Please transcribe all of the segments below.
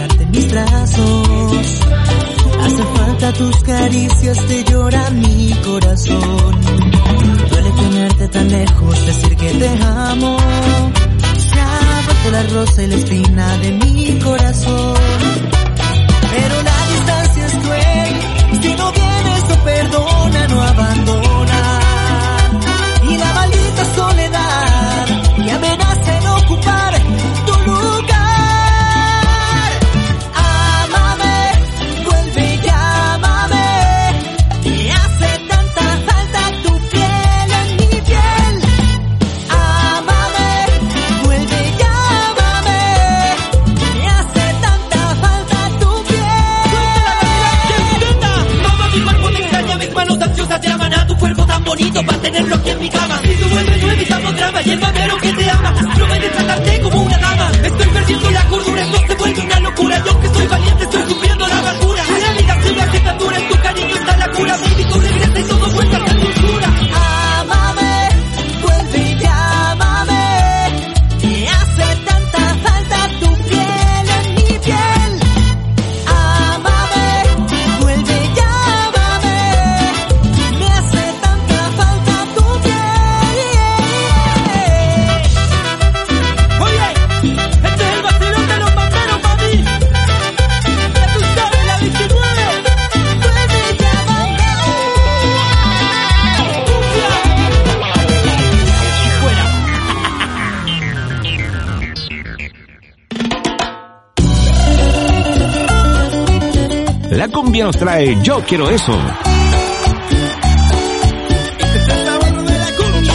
olvidarte en mis brazos. Hace falta tus caricias, te llora mi corazón. Duele tenerte tan lejos, decir que te amo. Se ha vuelto la rosa y la espina de mi corazón. Pero la distancia es cruel, si no vienes no perdona, no abandona. Y la maldita soledad que amenaza en ocupar tu lugar. Ámame, vuelve y llámame. Me hace tanta falta tu piel en mi piel. Ámame, vuelve y llámame. Me hace tanta falta tu piel. Mamá, mi cuerpo te extraña, mis manos ansiosas llaman a tu cuerpo tan bonito para tenerlo aquí en mi cama. Si tú vuelves no evitamos drama y el mamero que te ama no me de tratarte como una dama. Estoy perdiendo la cordura, esto se vuelve una locura. Yo que soy valiente estoy sufriendo la amargura. La vida se me hace tan dura, en tu cariño está la cura. Baby, tú regresa y todo vuelve a ser dulzura. Ámame, vuelve y llámame. Me hace tanta falta tu piel en mi piel. Ámame, vuelve y llámame. Me hace tanta falta tu piel. Oye, este es el vacilón de los banderos, mami. Ya tú sabes, la 19. Vuelve y llámame. La cumbia nos trae Yo Quiero Eso. Este es el sabor de la cumbia.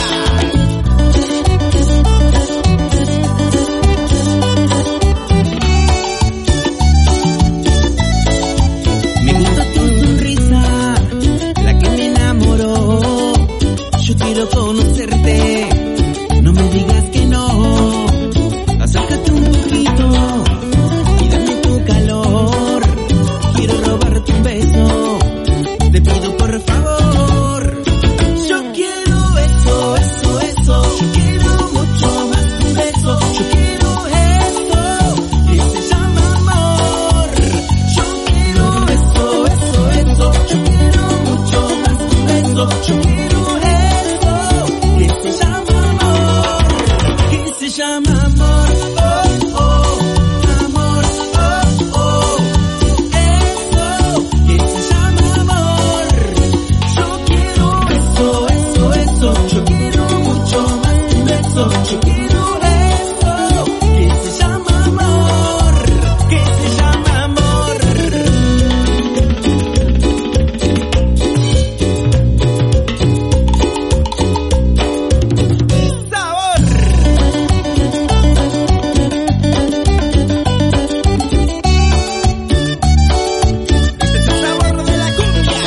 Me gusta tu sonrisa, la que me enamoró. Yo quiero conocerte, no me digas que no. Acércate un poquito y dame tu calor. Quiero robarte un beso, te pido por favor. Yo quiero eso, eso, eso. Yo quiero mucho más que un beso. Yo quiero eso, que se llama amor. Yo quiero eso, eso, eso. Yo quiero mucho más que un beso. Yo quiero eso, que se llama amor. Que se llama amor. Oh, oh, amor. Oh, oh. Eso, que se llama amor. Yo quiero eso, eso, eso. Yo quiero mucho más que un beso. Yo quiero eso, que se llama amor. Que se llama amor. Sabor. Este es el sabor de la cumbia.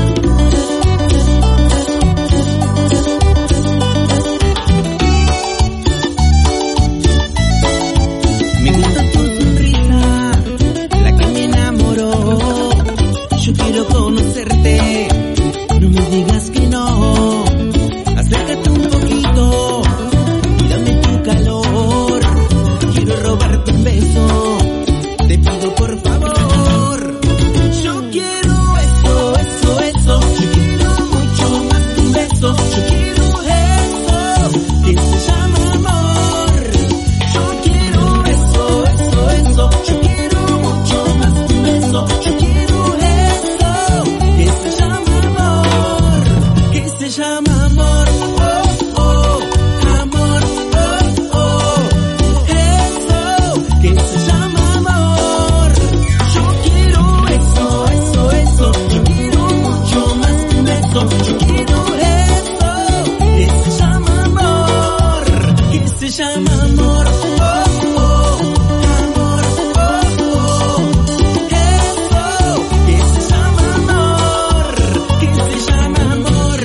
Me gusta tu sonrisa, la que me enamoró. Yo quiero conocerte, no me digas que no. Acércate un poquito y dame tu calor. Quiero robarte un beso, te pido por favor. Yo quiero eso, eso, eso. Yo quiero mucho más que un beso. Yo quiero eso, que se llama amor. Yo quiero eso, eso, eso. Yo quiero mucho más que un beso. Yo quiero eso, que se llama amor. Que se llama amor. Oh, oh, amor. Oh, oh. Eso, que se llama amor. Yo quiero eso, eso, eso. Yo quiero mucho más que un beso. Yo quiero eso, que se llama amor. Que se llama amor. Oh, oh, amor. Oh, oh. Eso, que se llama amor. Que se llama amor.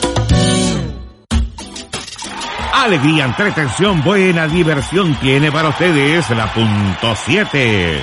Alegría, entretención, buena diversión tiene para ustedes la punto 7.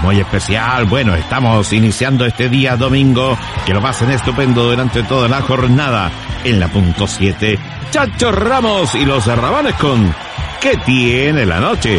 muy especial. Bueno, estamos iniciando este día domingo, que lo pasen estupendo durante toda la jornada. En la punto 7, Chacho Ramos y los Rabanes con ¿Qué tiene la noche?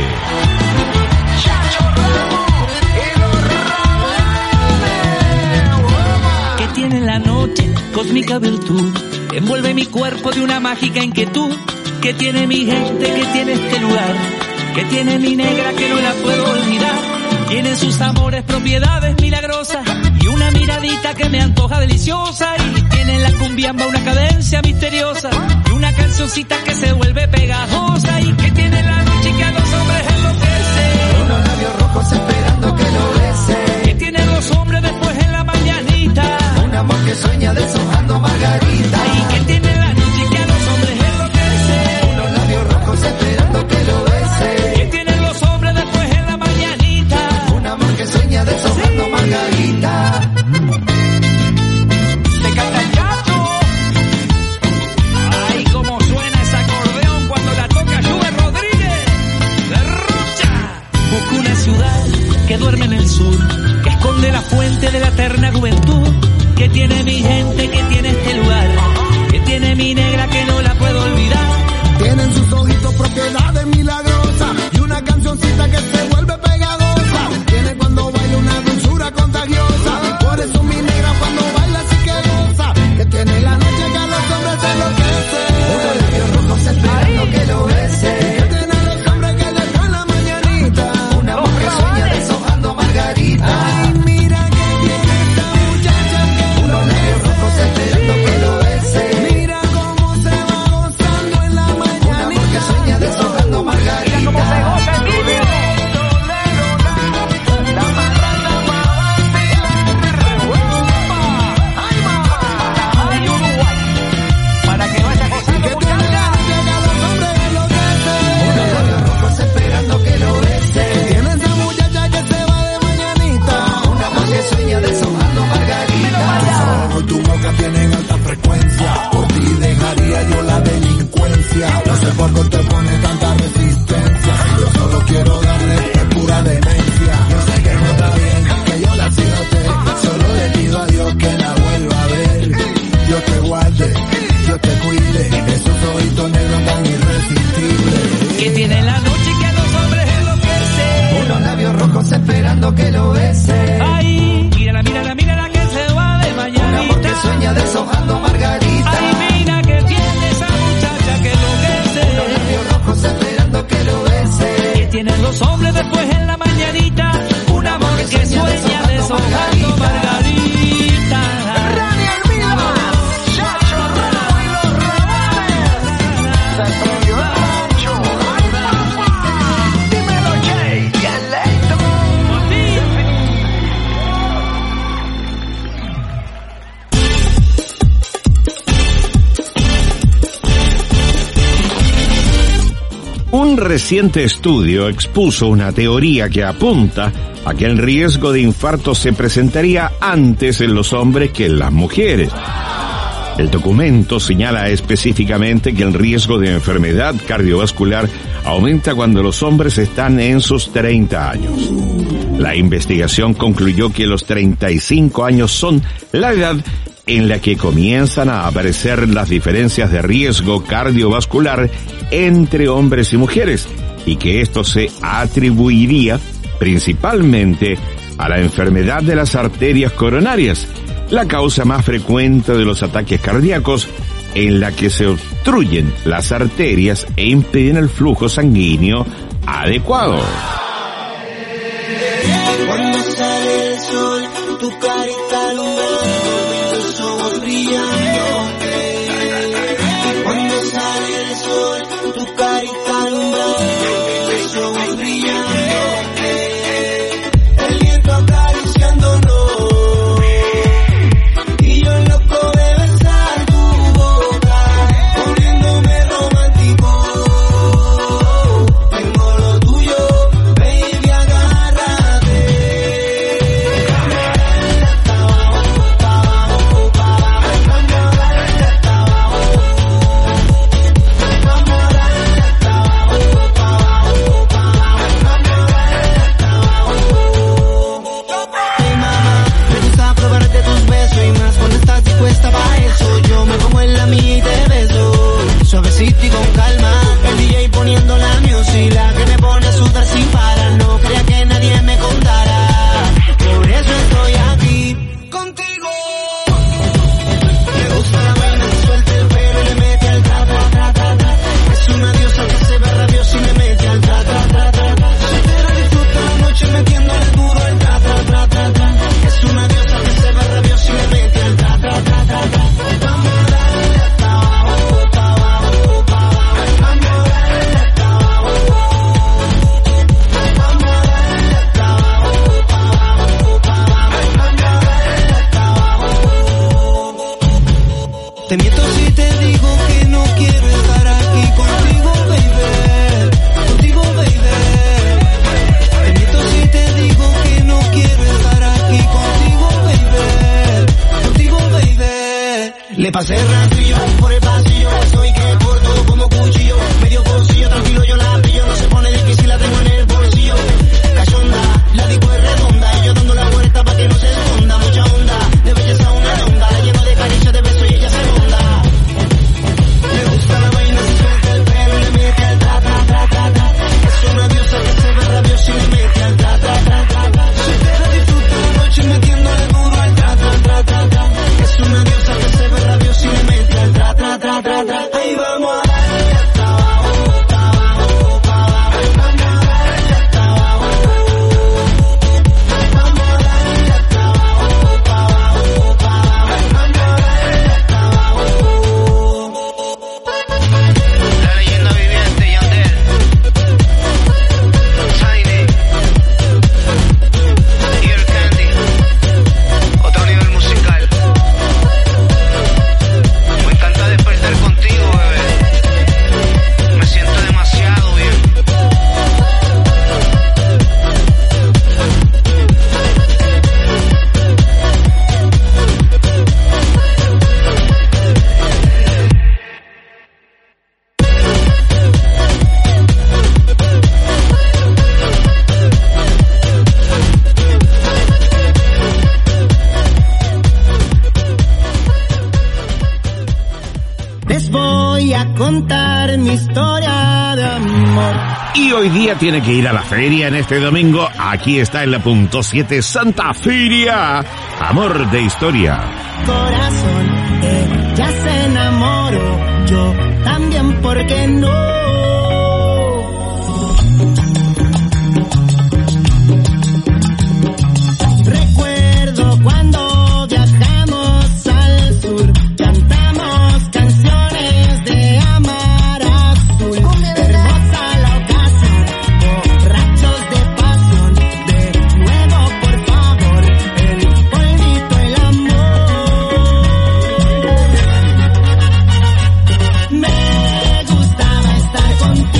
¿Qué tiene la noche? Cósmica virtud, envuelve mi cuerpo de una mágica inquietud. ¿Qué tiene mi gente? ¿Qué tiene este lugar? ¿Qué tiene mi negra que no la puedo olvidar? Tiene sus amores propiedades milagrosas y una miradita que me antoja deliciosa. Y tiene en la cumbiamba una cadencia misteriosa y una cancioncita que se vuelve pegajosa. ¿Y qué tiene la noche que a los hombres enloquece? Unos labios rojos esperando que lo bese. ¿Qué tienen los hombres después en la mañanita? Un amor que sueña deshojando margarita. ¿Y qué tiene la noche que a los hombres enloquece? Unos labios rojos esperando que lo bese. ¿Qué tienen los hombres después en la mañanita? Un amor que sueña deshojando margarita. ¡Te canta el Chacho! ¡Ay, cómo suena ese acordeón cuando la toca Juve Rodríguez! ¡Derrocha! Busco una ciudad que duerme en el sur, que esconde la fuente de la eterna juventud. ¿Qué tiene mi gente? ¿Qué tiene este lugar? ¿Qué tiene mi negra que no la puedo olvidar? Tienen sus ojitos propiedades milagrosas y una cancioncita que se vuelve pegajosa. Tiene cuando baila una dulzura contagiosa. Por eso mi negra cuando baila sí que goza. Que tiene la noche que a los hombres se enloquece. Unos labios rojos esperando que lo bese. Que tiene a los hombres que le dan la mañanita. Un amor que sueña deshojando margarita. Ay, mira que tiene esta muchacha que unos labios rojos esperando que lo bese. Mira cómo se va gozando en la mañanita. Un amor que sueña deshojando margarita. Mira cómo se goza el niño. Ay, Uruguay, para que vaya gozando, muchacha. Unos labios rojos esperando que lo bese. Tiene esa muchacha que se va de mañanita. Un amor que sueña deshojando margarita. Tus ojos y tu boca tienen alta frecuencia. Por ti dejaría yo la delincuencia. No sé por qué te pone tanta resistencia. Yo solo quiero darle, es pura demencia. Yo sé que no está bien, que yo la sigote. Solo le pido a Dios que la vuelva a ver. Dios te guarde, Dios te cuide. Esos ojitos negros tan irresistibles. ¿Qué tiene la noche que a los hombres enloquece? Unos labios rojos esperando que lo bese. Ay, mírala que se va de Un amor que mañanita. sueña deshojando margarita. Ay, mira que tiene esa muchacha que Unos enloquece. labios rojos esperando que lo bese. ¿Qué tienen los hombres después en la mañanita? Un amor que sueña deshojando margarita. Un reciente estudio expuso una teoría que apunta a que el riesgo de infarto se presentaría antes en los hombres que en las mujeres. El documento señala específicamente que el riesgo de enfermedad cardiovascular aumenta cuando los hombres están en sus 30 años. La investigación concluyó que los 35 años son la edad en la que comienzan a aparecer las diferencias de riesgo cardiovascular entre hombres y mujeres, y que esto se atribuiría principalmente a la enfermedad de las arterias coronarias, la causa más frecuente de los ataques cardíacos, en la que se obstruyen las arterias e impiden el flujo sanguíneo adecuado. Cuando sale el sol, tu carita alumbrando, tus ojos brillando. Cuando sale el sol, tu carita alumbrando, tus ojos brillando. El viento acariciándonos y yo loco de besar tu boca, poniéndome romántico. Tengo lo tuyo, baby, agárrate. suavecito y con calma. El DJ poniendo la music, la que me pone a sudar sin parar. No creía que nadie me contara, por eso estoy aquí contigo. Le gusta la vaina, se suelta el pelo y le mete al tra tra tra tra tra. Es una diosa que se ve rabiosa y le mete al tra tra tra tra tra. Soltera disfruta la noche metiéndole duro al tra tra tra tra tra. Es una diosa que se ve rabiosa y le mete al tra tra tra tra tra. Vamos a darle hasta abajo, pa' abajo, pa' abajo. Vamos a darle hasta abajo. Vamos a darle hasta abajo, pa' abajo, pa' abajo. Vamos a darle hasta abajo. Te miento si te digo que no quiero estar aquí contigo, baby. Contigo, baby. Te miento si te digo que no quiero estar aquí contigo, baby. Contigo, baby. Le pasé ratillo por el pasillo, soy que corto como cuchillo. Medio bolsillo, tranquilo yo la pillo, no se pone difícil, la tengo en el bolsillo. Cachonda, la disco es redonda, y yo dando la vuelta pa' que no se esconda. Mucha onda, de belleza una ronda, la lleno de caricia, de besos y ella se monda. Le gusta la vaina, se suelta el pelo y le mete al tra tra tra tra tra. Es una diosa que se ve rabiosa y le mete al tra tra tra tra tra. Soltera disfruta la noche metiéndole duro al tra tra tra tra tra. Es una diosa que se ve rabiosa y le mete al tra tra tra tra tra. Ahí vamos a darle hasta abajo, pa' abajo, pa' abajo. Vamos a darle hasta abajo. Vamos a darle hasta abajo, pa' abajo, pa' abajo. Vamos a darle hasta abajo. La leyenda viviente Yandel, Tiny, Ear Candy, otro nivel musical. Me encanta despertar contigo, bebé. Me siento demasiado bien. Les voy a contar mi historia de amor. Y hoy día tiene que ir a la feria en este domingo. Aquí está en la punto 7 Santa Feria. Amor de historia. Corazón, ella se enamoró, yo también, ¿por qué no? Recuerdo cuando viajamos al sur, cantamos canciones de amar azul. Hermosa la ocasión, borrachos de pasión, de nuevo por favor, el polvito, el amor. Me gustaba estar contigo.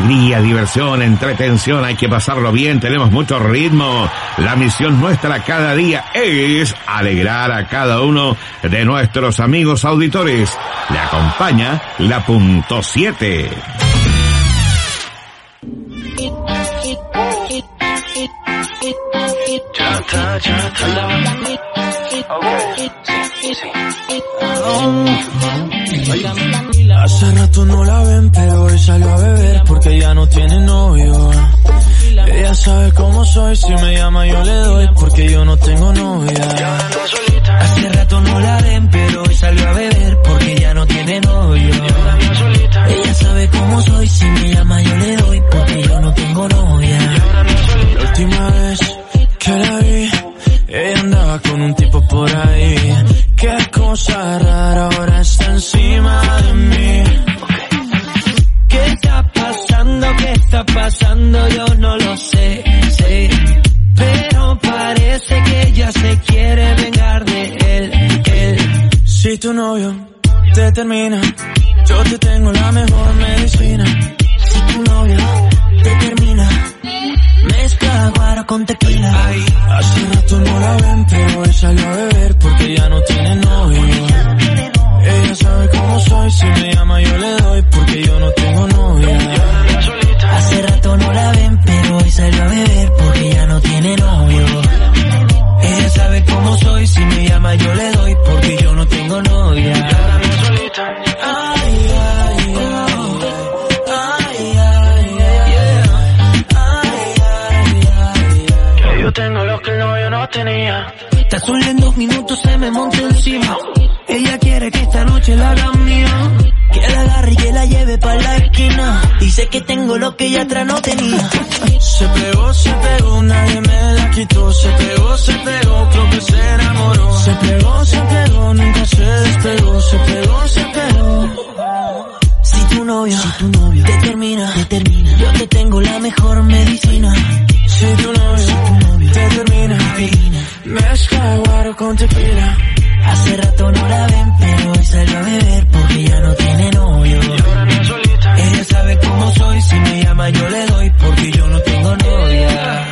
alegría, diversión, entretención, hay que pasarlo bien, tenemos mucho ritmo. La misión nuestra cada día es alegrar a cada uno de nuestros amigos auditores. Le acompaña la punto 7. Hace rato no la ven, pero hoy salió a beber porque ya no tiene novio. Ella sabe cómo soy, si me llama yo le doy porque yo no tengo novia. Hace rato no la ven, pero hoy salió a beber porque ya no tiene novio. Ella sabe cómo soy, si me llama yo le doy porque yo no tengo novia. La última vez que la vi, ella andaba con un tipo por ahí. Qué cosa rara, ahora está encima de mí. ¿Qué está pasando? ¿Qué está pasando? Yo no lo sé, pero parece que ella se quiere vengar de él. Si tu novio te termina, yo te tengo la mejor medicina. Si tu novio te termina, mezcla guaro con tequila. Hace rato no la ven, pero hoy salió a beber porque ya no tiene novio. Ella sabe cómo soy, si me llama yo le doy porque yo no tengo novia. Hace rato no la ven, pero hoy salió a beber porque ya no tiene novio. Ella sabe cómo soy, si me llama yo le doy porque yo no tengo novia. Yo tengo lo que el novio no tenía. Está sola en 2 minutos, se me monta encima. Ella quiere que esta noche la haga mía, que la agarre y que la lleve pa' la esquina. Dice que tengo lo que ella atrás no tenía. Se pegó, nadie me la quitó. Se pegó, creo que se enamoró. Se pegó, nunca se despegó. Se pegó. Si tu novio te termina, yo te tengo la mejor medicina. Si tu novio te termina, mezcla guaro con tequila. Hace rato no la ven, pero hoy salió a beber porque ya no tiene novio. Ella sabe cómo soy, si me llama yo le doy porque yo no tengo novia.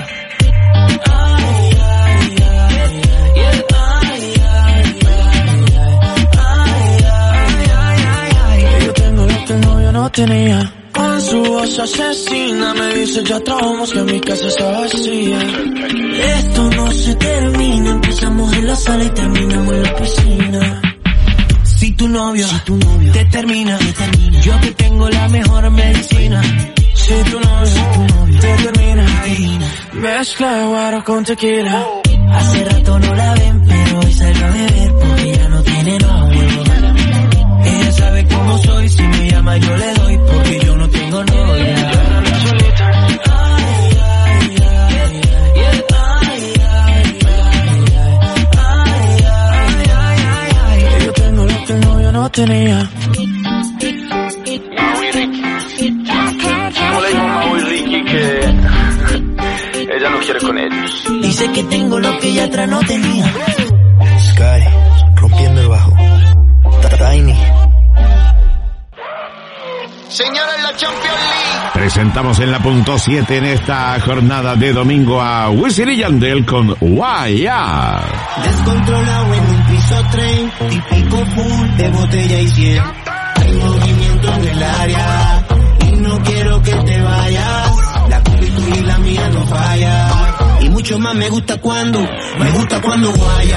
Yo tengo lo que el novio no tenía. Con su voz asesina me dice ya trabamos que mi casa está vacía. Esto no se termina, empezamos en la sala y terminamos en la piscina. Si tu novio te termina, yo te tengo la mejor medicina. Si tu novio te termina, mezcla guaro con tequila. Hace rato no la ven, pero hoy salió a beber porque ya no tiene novio. Ella sabe cómo soy, si me llama yo le doy porque yo no tengo novia. Yo tengo lo que el novio no tenía. ¿Cómo le dijo Mau y Ricky que ella no quiere con ellos? Dice que tengo lo que ella atrás no tenía. Sky, rompiendo el bajo. Tiny. Señores, la Champions League. Presentamos en la punto 7 en esta jornada de domingo a Wisin y Yandel con Guaya. Descontrolado en un piso 30, típico full de botella y 100. Hay movimiento en el área y no quiero que te vayas. La cultura y la mía no falla. Y mucho más me gusta cuando guaya.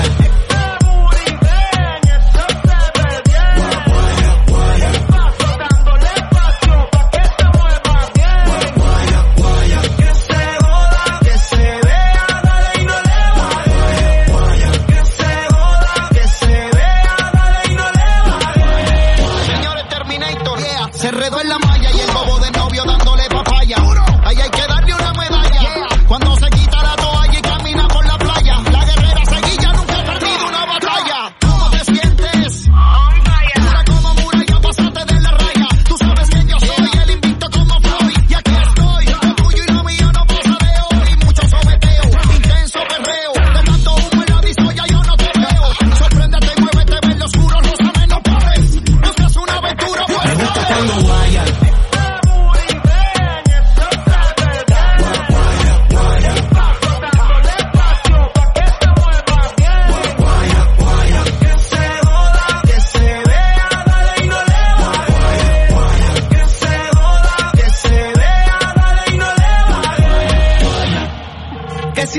Se enredó en la malla y el bobo de novio dándole papaya. Ahí hay que darle una medalla. Cuando se quita la toalla y camina por la playa. La guerrera seguilla nunca ha perdido una batalla. ¿Cómo te sientes? Dura como muralla, pásate de la raya. Tú sabes que yo soy el invicto como Floyd. Y aquí estoy, lo tuyo y lo mío no pasa de hoy. Mucho sobeteo, intenso perreo. Te mando humo en la disoya, yo no te veo. Sorpréndete y muévete, ven lo oscuro, no sabes, no pares. No seas una aventura, fuera. Me gusta cuando guaya.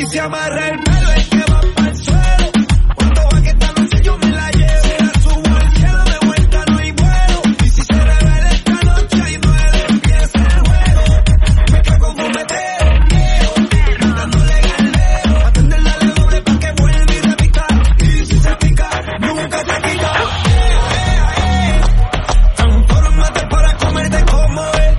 se amarra el pelo, es que va pa'l suelo. Cuando va que esta noche yo me la llevo. Si la subo al cielo de vuelta no hay vuelo. Y si se revela esta noche hay duelo. Empieza el juego, mezcla con fumeteo, dándole galeo. Atender la doble pa' que vuelva y repita. Y si se pica, nunca se quita. Transfórmate para comerte como es.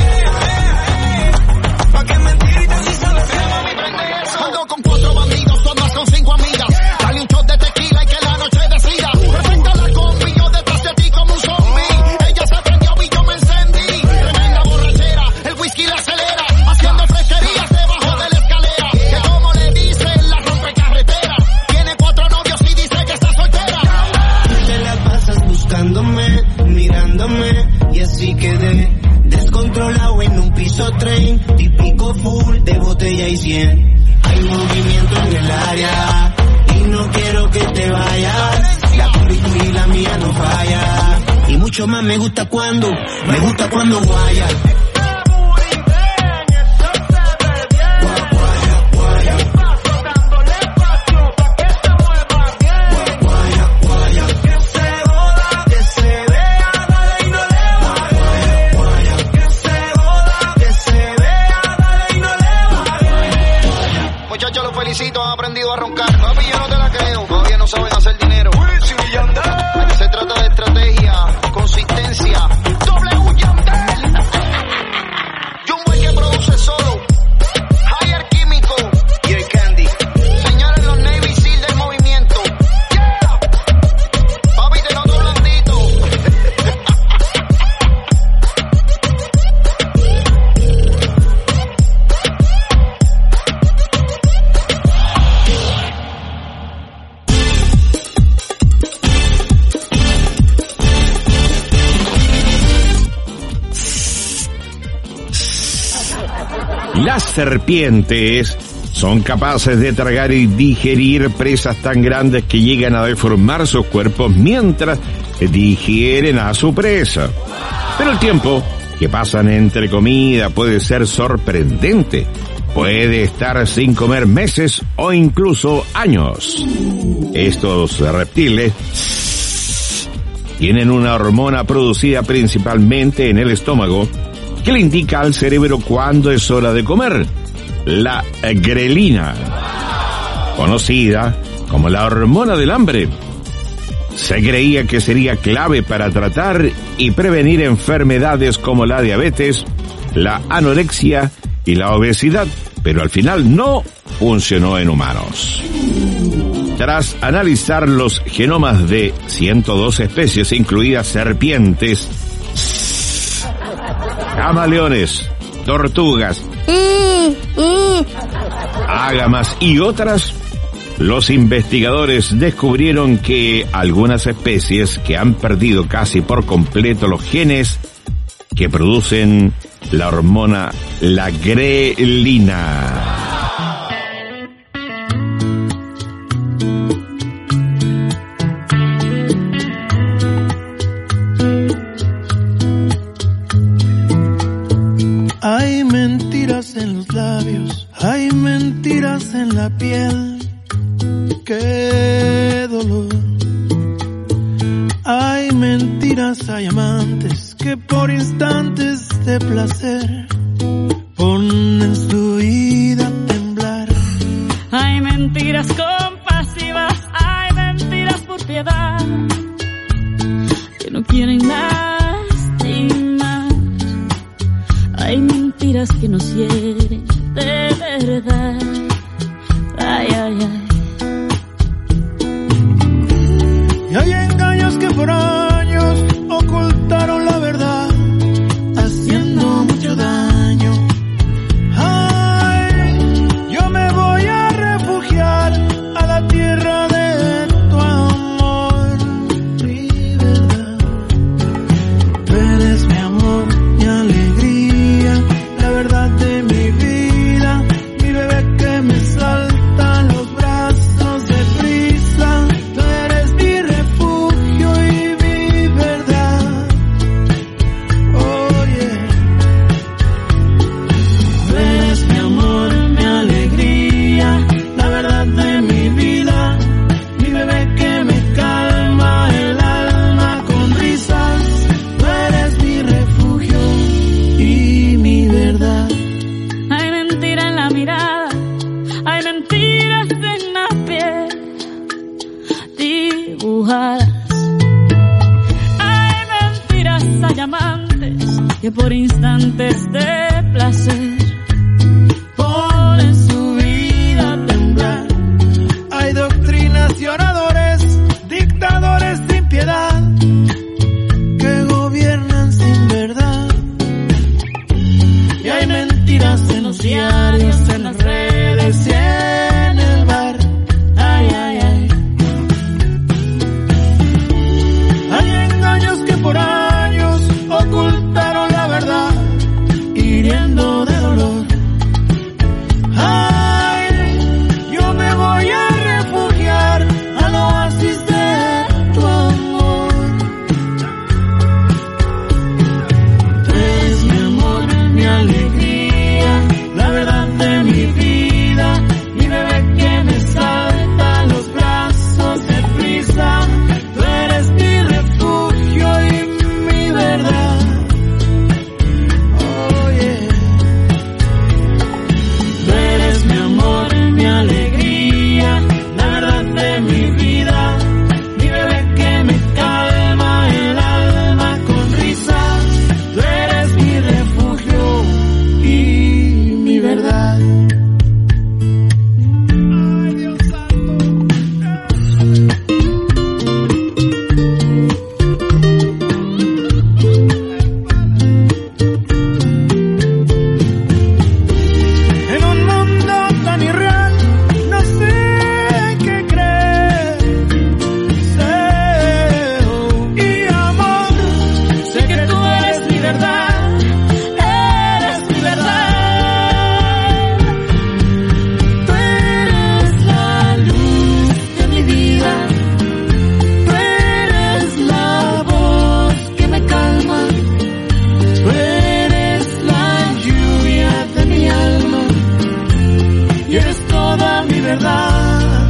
Pa' que mentirte si sabes que mami prende eso. Ando con 4 bandidos, todas con 5 amigas. Dale un shot de tequila y que la noche decida. Perfecta la combi, yo detrás de ti como un zombie. Ella se prendió y yo me encendí. Tremenda borrachera, el whisky la acelera. Haciendo fresquerías debajo de la escalera. Que como le dicen, la rompecarretera. Tiene 4 novios y dice que está soltera. Te la pasas buscándome, mirándome. Y así quedé descontrolado en un piso tren. Típico full de botella y 100. Hay movimiento en el área y no quiero que te vayas. La currícula y la mía no falla. Y mucho más me gusta cuando guaya. Muchachos, los felicito, han aprendido a roncar. Papi, yo no te la creo, todavía no saben hacer dinero. Se trata de estrategia, consistencia. W Yandel. Jumbo que produce solo. Higher Químico. Y el Candy. Señores, los Navy Seal del movimiento. Yeah. Papi, te noto blandito. Las serpientes son capaces de tragar y digerir presas tan grandes que llegan a deformar sus cuerpos mientras digieren a su presa. Pero el tiempo que pasan entre comida puede ser sorprendente. Puede estar sin comer meses o incluso años. Estos reptiles tienen una hormona producida principalmente en el estómago que le indica al cerebro cuándo es hora de comer, la grelina, conocida como la hormona del hambre. Se creía que sería clave para tratar y prevenir enfermedades como la diabetes, la anorexia y la obesidad, pero al final no funcionó en humanos. Tras analizar los genomas de 102 especies, incluidas serpientes, camaleones, tortugas, ágamas y otras, los investigadores descubrieron que algunas especies que han perdido casi por completo los genes que producen la hormona la grelina. Hay mentiras en los labios, hay mentiras en la piel. Qué dolor. Hay mentiras, hay amantes que por instantes de placer ponen su vida a temblar. Hay mentiras compasivas, hay mentiras por piedad que no quieren lastimar. Hay mentiras que nos hieren de verdad. Ay, ay, ay. Y hay engaños que por años ocultaron la verdad, haciendo mucho daño. Ay, yo me voy a refugiar a la tierra de tu amor. Mi verdad, tú eres mi amor, mi alegría, la verdad de mi vida. que por instantes de placer ponen su vida a temblar. Hay doctrinas y oradores, dictadores sin piedad, que gobiernan sin verdad. Y hay mentiras en los diarios, en las redes y en el bar. Ay, ay, ay. Hay engaños que por años ocultaron la verdad, hiriendo de dolor. Ay, yo me voy a refugiar al oasis de tu amor. Tú eres mi amor, mi alegría, la verdad de mi vida, mi bebé que me salta a los brazos de prisa. Tú eres mi refugio y mi verdad. Oh yeah. Tú eres mi amor, mi alegría, la verdad de mi vida, mi bebé que me calma el alma con risas. Tú eres mi refugio y mi verdad. Ay, Dios santo. En un mundo tan irreal, no sé qué creer. Y amor, sé que tú eres mi verdad, eres mi verdad. Tú eres la luz de mi vida, tú eres la voz que me calma, tú eres la lluvia de mi alma y eres toda mi verdad.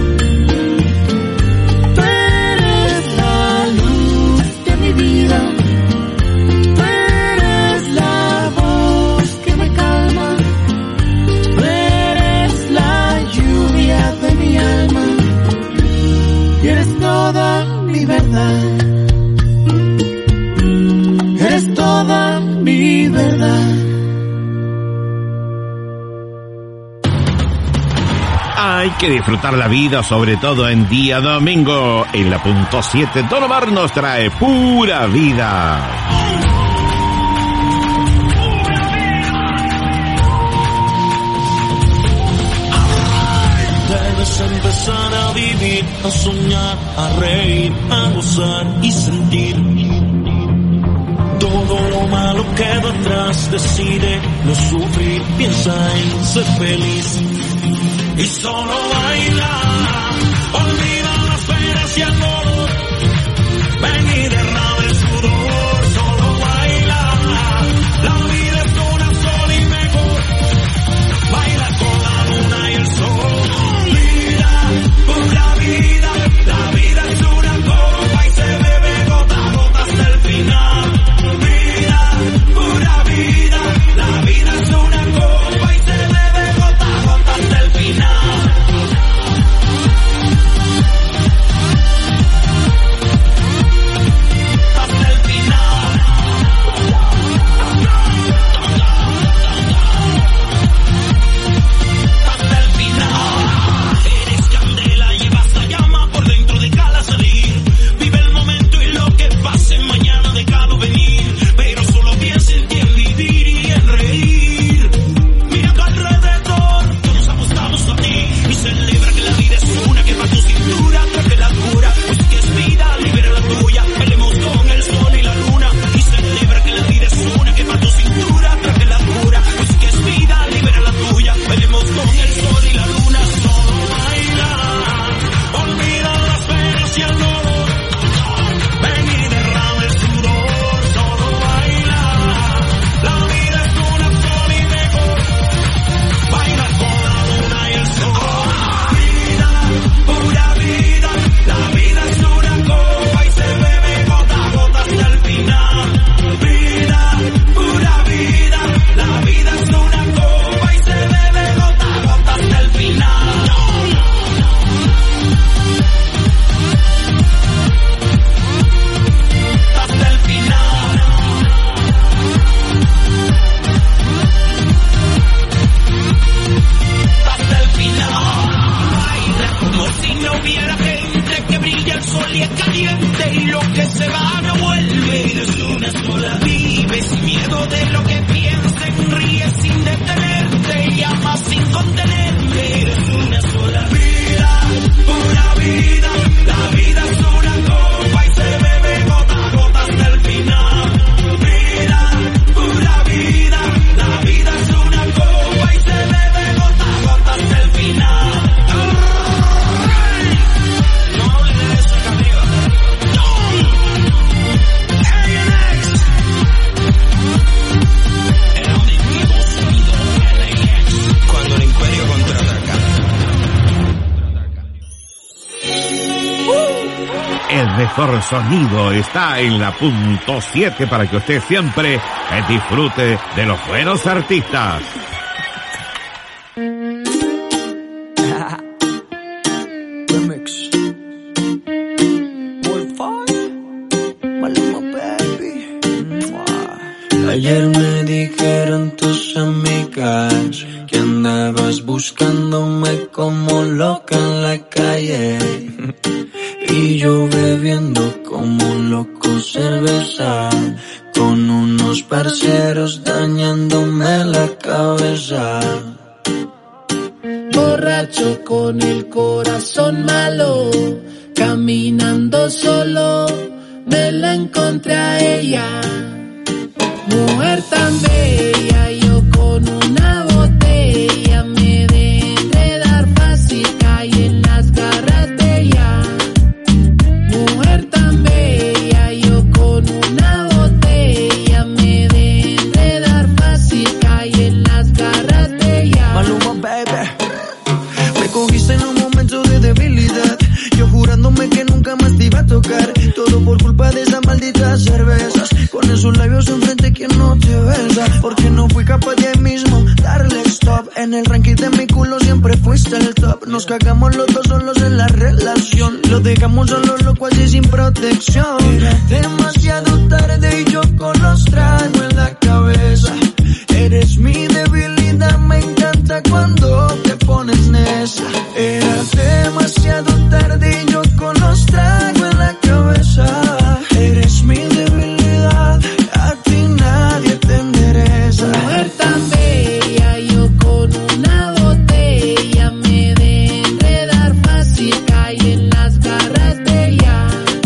Tú eres la luz de mi vida, tú eres la voz que me calma, tú eres la lluvia de mi alma y eres toda mi verdad. Eres toda mi verdad. Hay que disfrutar la vida, sobre todo en día domingo. En la punto 7, Don Omar nos trae pura vida. Debes empezar a vivir, a soñar, a reír, a gozar y sentir. Todo lo malo queda atrás, decide no sufrir, piensa en ser feliz. Y solo baila, olvida las penas y el dolor. Ven y derrama el sudor, solo baila. La vida es una sola y mejor. Baila con la luna y el sol. Vida, pura vida, la vida es una copa y se bebe gota a gota hasta el final. Vida, pura vida, la vida es una copa y se bebe gota a gota hasta el final. importo de lo que piensen, ríes sin detenerte y amas sin contenerte. Eres una sola vida, pura vida. La vida es una copa y se bebe gota a gota hasta el final. Vida, pura vida. La vida es una copa y se bebe gota a gota hasta el final. No hable de eso acá arriba. Cuando el imperio contraataca. El mejor sonido está en la punto 7 para que usted siempre disfrute de los buenos artistas. Remix. Maluma, baby. Ayer me dijeron tus amigas que andabas buscándome como loca en la calle. Y yo bebiendo como un loco cerveza, con unos parceros dañándome la cabeza. Borracho con el corazón malo, caminando solo, me la encontré a ella. Mujer tan bella, yo con una botella me de enredar fácil, caí en las garras de ella. Mujer tan bella, yo con una botella me de enredar fácil, caí en las garras de ella. Maluma, baby. Me cogiste en un momento de debilidad, yo jurándome que nunca más te iba a tocar. Todo por culpa de esas malditas cervezas, con esos labios enfrente que no te besa. Porque no fui capaz de ahí mismo darle stop. En el ranking de mi culo siempre fuiste el top. Nos cagamos los dos solos en la relación, lo dejamos solo loco así sin protección. Era demasiado tarde y yo con los tragos en la cabeza. Eres mi debilidad, me encanta cuando te pones necia. Era demasiado tarde y yo con los tragos en la cabeza. Eres mi debilidad, a ti nadie te endereza. Mujer tan bella, yo con una botella me de enredar fácil, caí en las garras de ella.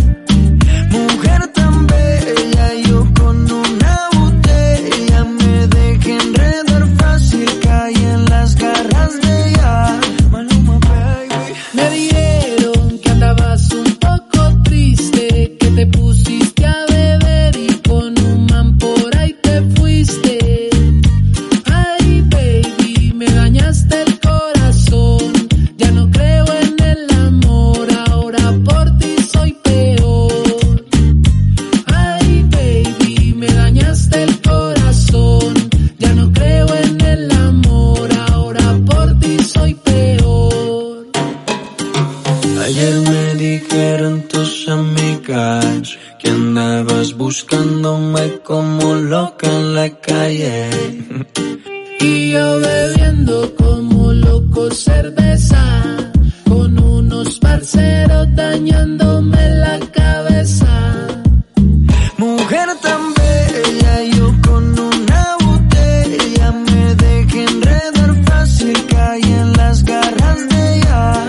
Mujer tan bella, yo con una botella me dejé enredar fácil, caí en las garras de ella. Maluma, baby. Me dijeron que andabas un poco triste, que te pusiste a beber y con un man por ahí te fuiste. Ay, baby, me dañaste el corazón, ya no creo en el amor, ahora por ti soy peor. Ay, baby, me dañaste el corazón, ya no creo en el amor, ahora por ti soy peor. Ayer me dijeron tus amigas que andabas buscándome como loca en la calle. Y yo bebiendo como loco cerveza, con unos parceros dañándome la cabeza. Mujer tan bella, yo con una botella me dejé enredar fácil, caí en las garras de ella.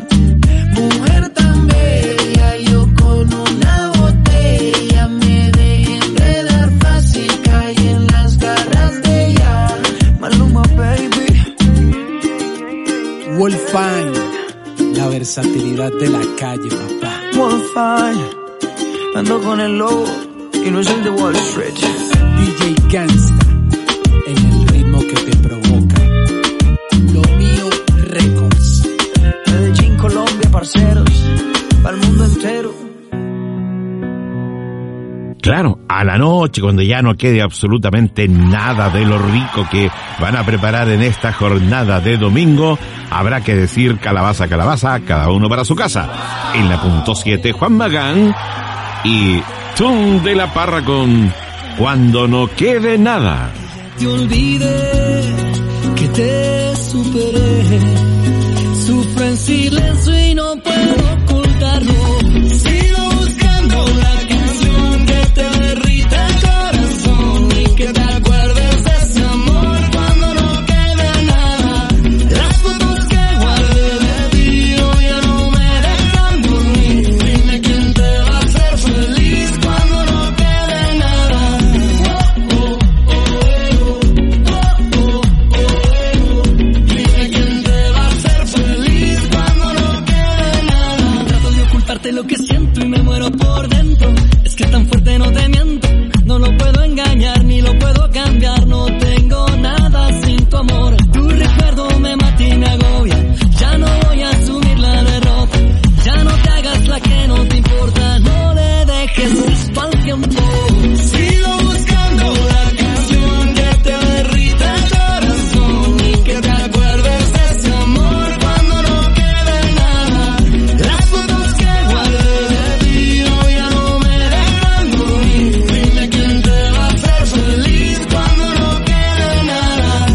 Mujer tan bella, yo con una botella me dejé enredar fácil, caí en las garras de ella. Maluma, baby. Wolfine, la versatilidad de la calle, papá. Wolfine, ando con el lobo y no es el de Wall Street. DJ Gangsta, en el ritmo que te provoca. Lo mío Records. Medellín, Colombia, parceros, para el mundo entero. Claro, a la noche, cuando ya no quede absolutamente nada de lo rico que van a preparar en esta jornada de domingo, habrá que decir calabaza, calabaza, cada uno para su casa. En la punto 7, Juan Magán y Tun de la Parra con Cuando no quede nada. Te olvidé que te superé, sufro en silencio y no puedo ocultarlo. Sigo buscando la canción que te derrita el corazón y que te Sigo buscando la canción que te derrita el corazón y que te acuerdes de ese amor cuando no quede nada. Las fotos que guardé de ti hoy ya no me dejan dormir. Dime quién te va a hacer feliz cuando no quede nada.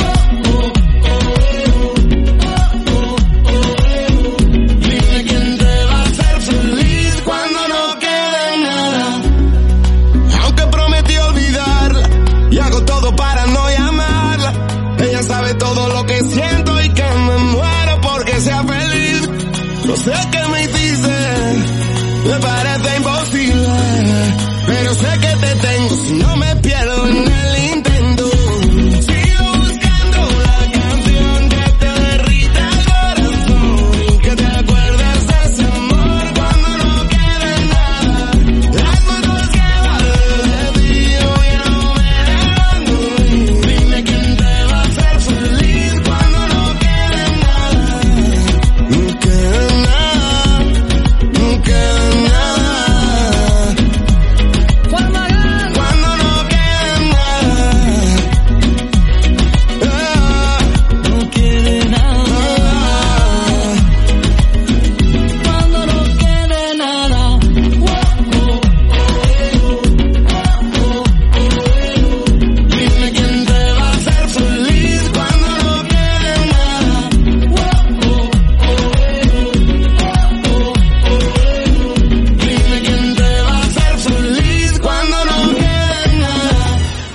Dime quién te va a hacer feliz cuando no quede nada. Aunque prometí olvidarla y hago todo para no llamarla, ella sabe todo lo que siento y que me muero porque sea feliz. No sé qué me hiciste, me parece imposible, pero sé que te tengo si no me pierdo en el intento. Sigo buscando la canción que te derrita el corazón y que te acuerdes de ese amor cuando no quede nada. Las fotos que guardé de ti hoy ya no me dejan dormir. Dime quién te va a hacer feliz cuando no quede nada. No quede nada, no quede nada. Cuando no quede nada. No quede nada. Cuando no quede nada. Dime quién te va a hacer feliz cuando no quede nada. Dime quién te va a hacer feliz cuando no quede nada.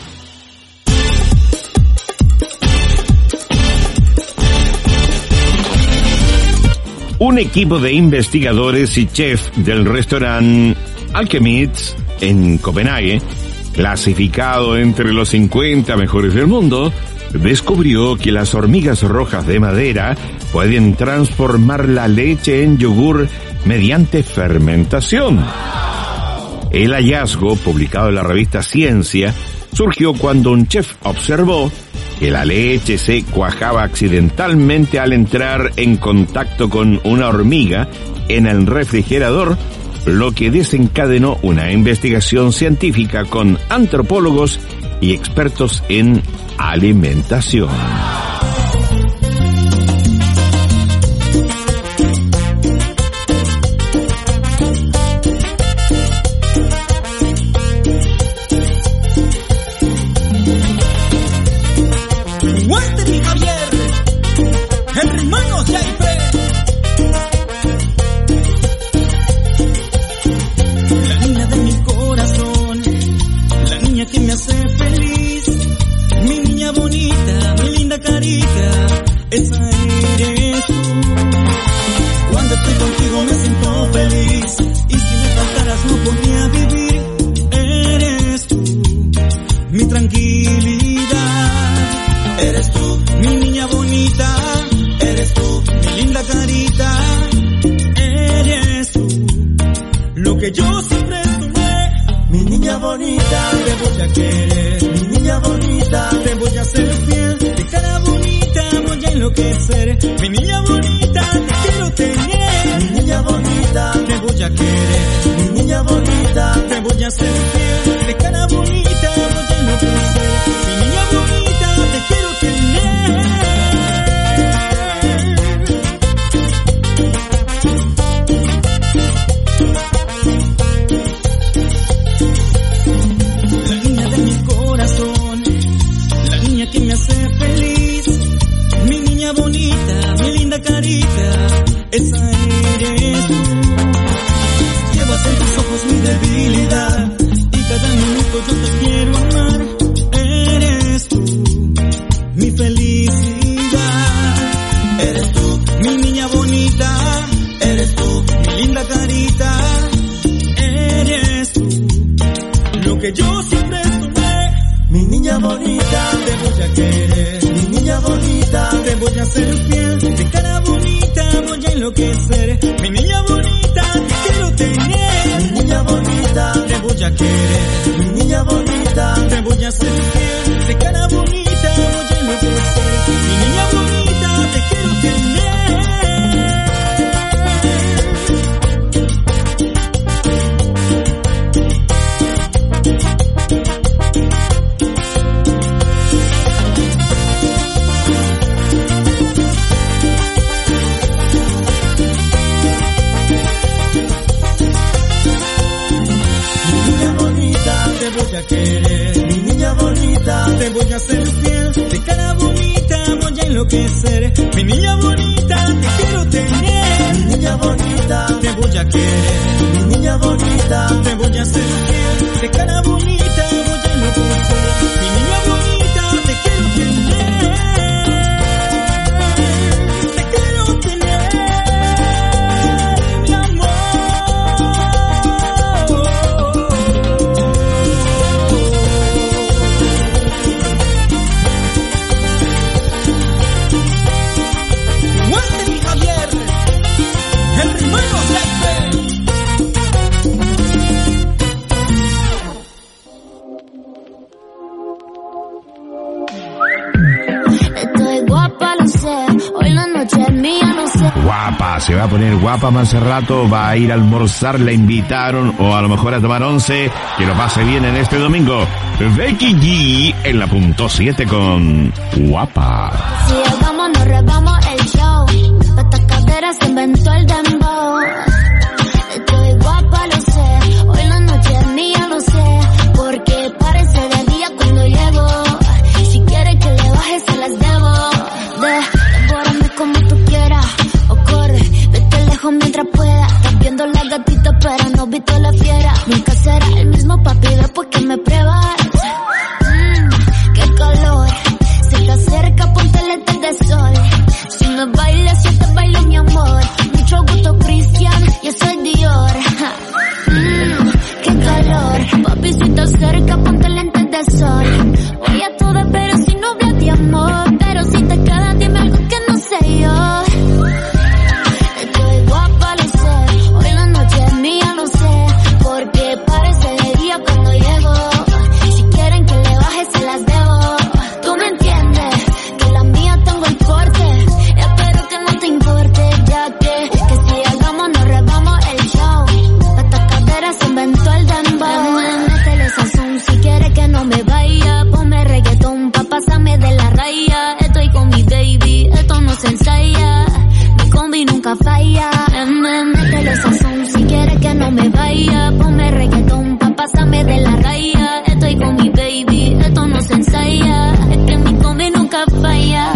Un equipo de investigadores y chefs del restaurante Alchemist en Copenhague, clasificado entre los 50 mejores del mundo, descubrió que las hormigas rojas de madera pueden transformar la leche en yogur mediante fermentación. El hallazgo, publicado en la revista Ciencia, surgió cuando un chef observó que la leche se cuajaba accidentalmente al entrar en contacto con una hormiga en el refrigerador, lo que desencadenó una investigación científica con antropólogos y expertos en alimentación. Walter y Javier, hermanos Yaipe. La niña de mi corazón, la niña que me hace feliz, mi niña bonita, mi linda carita, esa eres tú. Cuando estoy contigo me siento feliz y si me faltaras no podría vivir. Eres tú, mi tranquilidad. Eres tú, mi niña bonita, eres tú, mi linda carita, eres tú, lo que yo siempre soñé. Mi niña bonita, te voy a querer, mi niña bonita, te voy a hacer fiel, de cara bonita voy a enloquecer. Mi niña bonita, te quiero tener, mi niña bonita, te voy a querer, mi niña bonita, te voy a hacer fiel, de cara bonita voy a enloquecer. Mi niña bonita, te quiero tener. La niña de mi corazón, la niña que me hace feliz, mi niña bonita, mi linda carita, esa eres tú. Llevas en tus ojos mi debilidad y cada minuto yo te quiero amar. Eres tú, mi felicidad. Eres tú, mi niña bonita. Eres tú, mi linda carita. Eres tú, lo que yo siempre soñé. Mi niña bonita, te voy a querer. Mi niña bonita, te voy a hacer fiel. De cara bonita voy a enloquecer. Mi niña bonita, te quiero tener. Mi niña bonita, te voy a querer. Mi niña bonita, te voy a hacer fiel. De cara bonita voy a enloquecer. Mi niña bonita, te quiero tener. querer. Mi niña bonita, te voy a hacer fiel. De cara bonita voy a enloquecer. Mi niña bonita, te quiero tener. Mi niña bonita, te voy a querer. Mi niña bonita, te voy a hacer fiel. De cara bonita voy a enloquecer. Mi niña bonita, te quiero tener. Te quiero tener, mi amor. Walter y Javier, el hermano Blackbird. Estoy guapa, lo sé. Hoy la noche es mía, no sé. Guapa, se va a poner guapa más rato, va a ir a almorzar, la invitaron, o a lo mejor a tomar 11, que lo pase bien en este domingo. Becky G en la punto 7 con Guapa. Si llegamos, nos robamos el show. Pa' estas caderas se inventó el dembow. Estoy guapa, lo sé. Hoy la noche es mía, lo sé. Porque parece de día cuando llego. Si quieres que le baje, se las debo. Devórame como tú quieras. O corre, vete lejos mientras pueda. Estás viendo la gatita, pero no visto la fiera. Nunca será el mismo papi después que me pruebas. Qué calor. Se te acerca, ponte lentes de sol. Si me bailas, yo te bailo, mi amor. Mucho gusto, Cristian, yo soy Dior. Qué calor. Papi, si te acerca, ponte lentes de sol. Voy a todas, pero si no hablas de amor. Pero si te quedas, dime algo que no sé yo. Estoy guapa, lo sé. Hoy la noche es mía, lo sé. Porque parece de día cuando llego. Si quieren que le baje, se las debo. Tú me entiendes, que la mía tengo el porte. Espero que no te importe, ya que si hagamos, nos robamos el show. Estas caderas se inventó el dembow. Métele sazón si quieres que no me vaya. Ponme reggaetón pa' pasarme de la raya. Estoy con mi baby, esto no se ensaya. Mi combi nunca falla. Métele sazón si quieres que no me vaya. Ponme reggaetón pa' pasarme de la raya. Estoy con mi baby, esto no se ensaya. Es que mi combi nunca falla.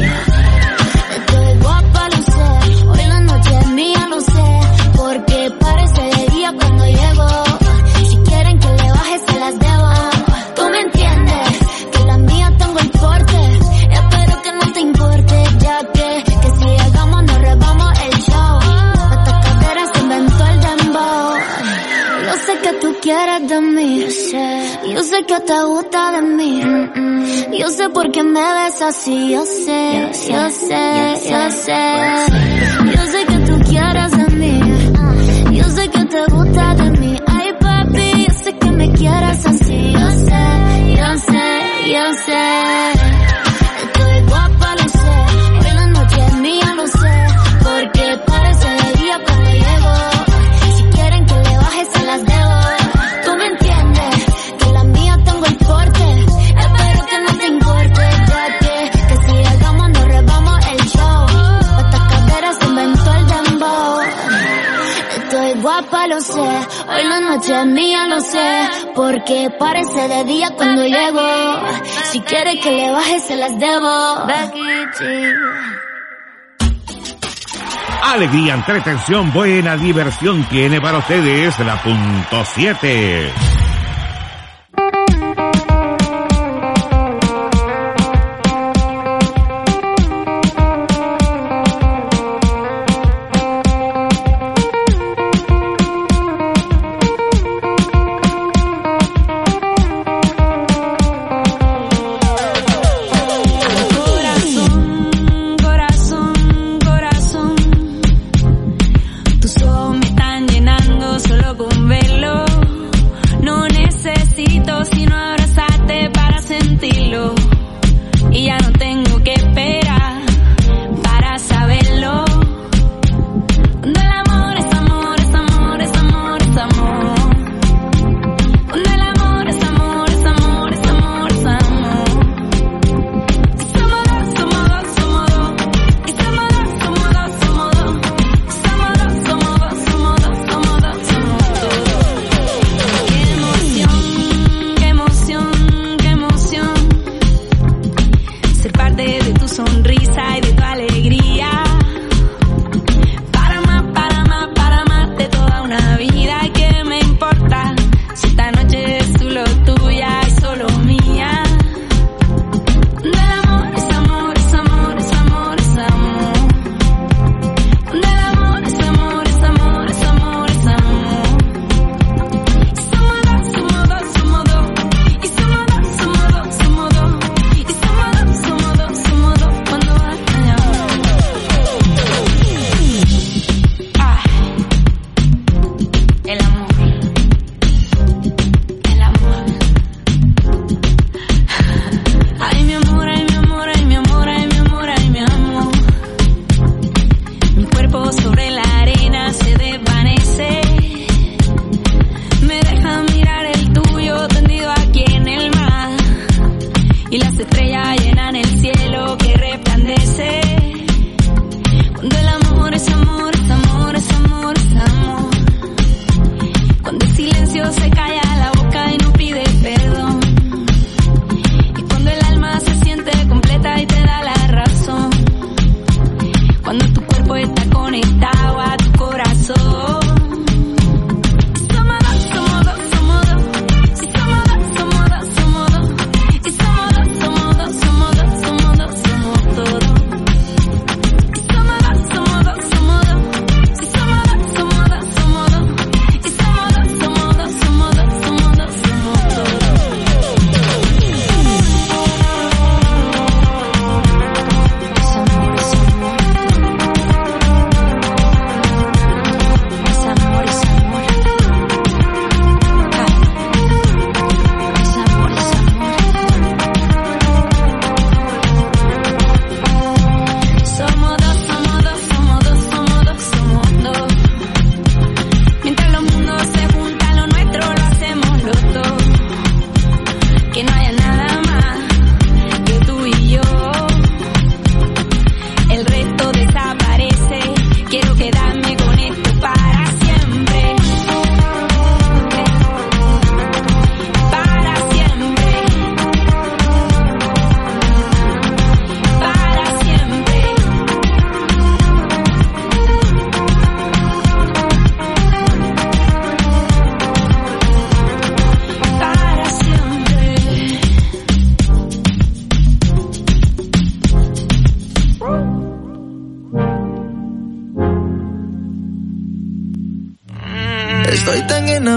Estoy guapa, lo sé. Hoy la noche es mía, lo sé. Porque parece de día cuando llego. Si quieren que le baje, se las debo. Tú me entiendes, que la mía tengo el porte. Espero que no te importe, ya que si hagamos, nos robamos el show. Estas caderas se inventó el dembow. Yo sé que tú quieres de mí. Yo sé que te gusta de mí. Yo sé por qué me ves así. Yo sé, yo sé, yo sé. Yo sé que tú quieres de mí. Yo sé que te gusta de mí. Ay, papi, yo sé que me quieres así. Yo sé, yo sé, yo sé. Estoy guapa, lo sé. Hoy la noche es mía, lo sé. Porque parece de día cuando llego. Si quieren que le baje, se las debo. Tú me entiendes, que la mía tengo el porte. Espero que no te importe, ya que si hagamos, nos robamos el show. Estas caderas se inventó el dembow. Estoy guapa, lo sé. Hoy la noche es mía, lo sé. Porque parece de día cuando llego. Si quiere que le baje, se las debo. Alegría, entretención, buena diversión tiene para ustedes la punto 7. Tus ojos me están llenando solo con verlo.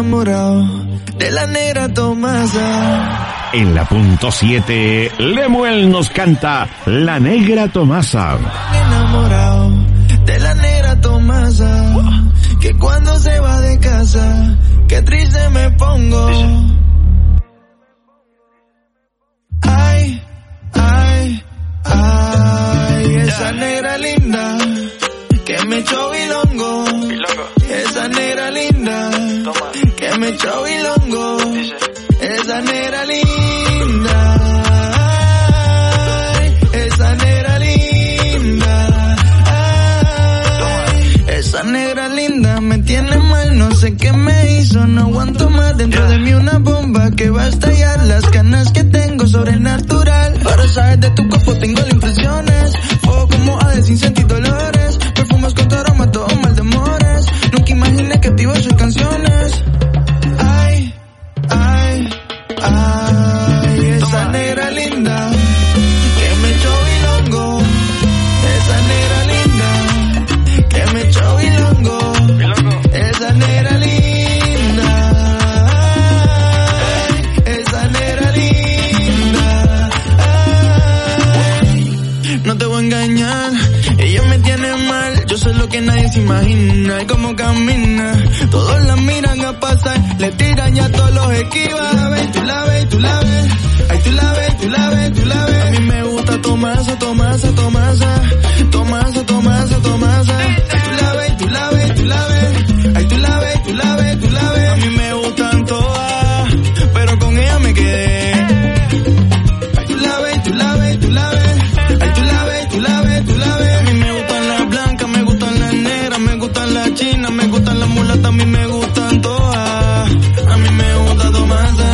enamorado de la negra Tomasa. En la punto 7, Lemuel nos canta La Negra Tomasa. Enamorado de la negra Tomasa, que cuando se va de casa, qué triste me pongo. Ay, ay, ay, esa negra linda que me echó bilongo. Esa negra linda que me echó bilongo. Esa negra linda, ay, esa negra linda, ay, esa negra linda me tiene mal, no sé qué me hizo, no aguanto más. Dentro de mí una bomba que va a estallar, las ganas que tengo sobrenatural. Para saber de tu cuerpo tengo las impresiones, fuego como Hades sin sentir dolores, perfumes con tu aroma, todo mal de amores. Nunca imaginé que te iba a hacer canciones. Ay, ay, ay, esa negra linda que me echó bilongo. Esa negra linda que me echó bilongo. Esa negra linda, ay, esa negra linda, ay. No te voy a engañar, ella me tiene mal. Yo sé lo que nadie se imagina y cómo camina. Todos la miran a pasar, le tiran y a todos los esquivan. Tú la ves, tú la ves, ay tú la ves, tú la ves, tú la ves. A mí me gusta Tomasa, Tomasa, Tomasa, Tomasa, Tomasa, Tomasa. Ay tú la ves, tú la ves, tú la ves, ay tú la ves, tú la ves, tú la ves. A mí me gustan todas, pero con ella me quedé. Ay tú la ves, tú la ves, tú la ves, ay tú la ves, tú la ves, tú la ves. A mí me gustan las blancas, me gustan las negras, me gustan las chinas, me gustan las mulatas, a mí me gustan todas. A mí me gusta Tomasa.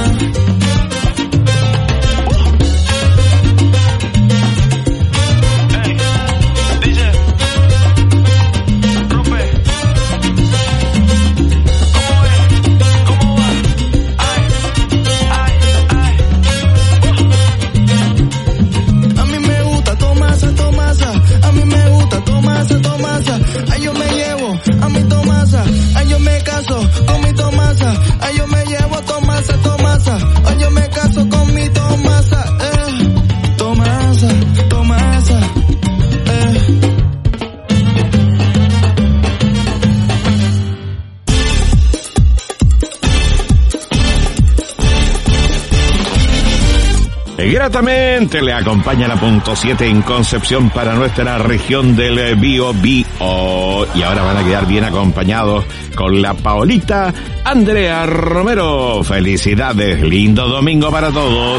Ay, yo me llevo a mi Tomasa, ay, yo me caso con mi Tomasa, ay, yo me llevo a Tomasa, Tomasa, ay, yo me caso con mi Tomasa, Tomasa, Tomasa, Gratamente le acompaña la punto 7 en Concepción para nuestra región del Biobío. Y ahora van a quedar bien acompañados con la Paolita Andrea Romero. Felicidades, lindo domingo para todos.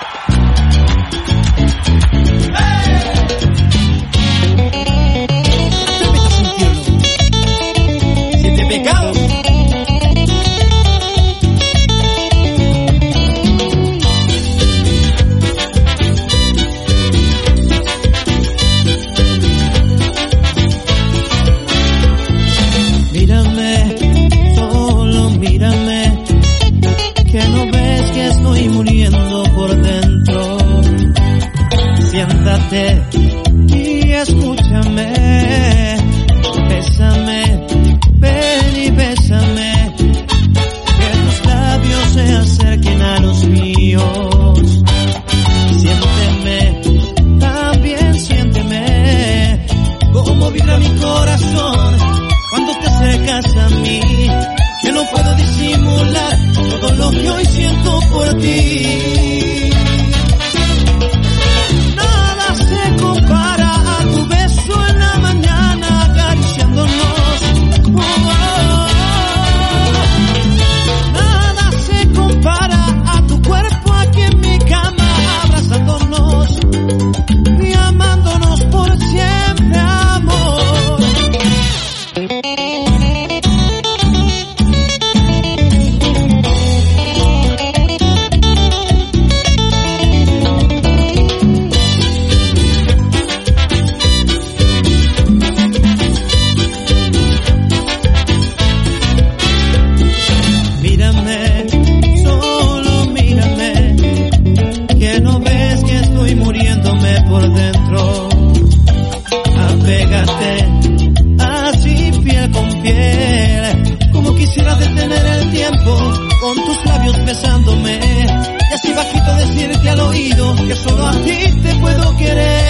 Siete pecados. Siéntate y escúchame, bésame, ven y bésame, que tus labios se acerquen a los míos. Siénteme, también siénteme, como vibra mi corazón cuando te acercas a mí, que no puedo disimular todo lo que hoy siento por ti. Nada se y bajito decirte al oído que solo a ti te puedo querer.